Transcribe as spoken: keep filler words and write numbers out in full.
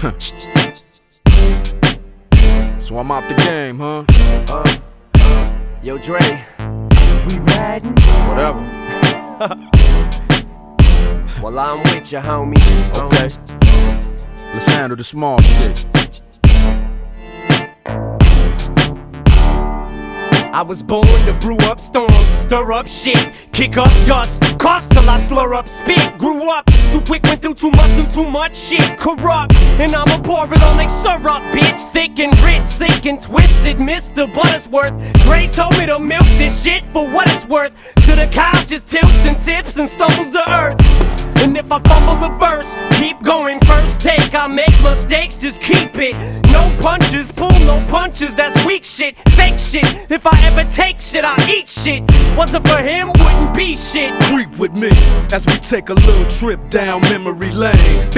So I'm out the game, huh? Uh, uh, yo, Dre, we riding? Whatever. Well, I'm with you, homie. Okay. Let's handle the small shit. I was born to brew up storms, stir up shit, kick up dust, cost till I slur up spit. Grew up too quick, went through too much, knew too much shit. Corrupt, and I'ma pour it on like syrup, bitch. Thick and rich, sick and twisted, Mister Buttersworth. Dre told me to milk this shit for what it's worth. To the cow just tilts and tips and stumbles to earth. And if I fumble a verse, keep going, first take. I make mistakes, just keep it. No punches, pull no punches, that's weak shit, fake shit. If I ever take shit, I eat shit. Wasn't for him, wouldn't be shit. Creep with me as we take a little trip down memory lane.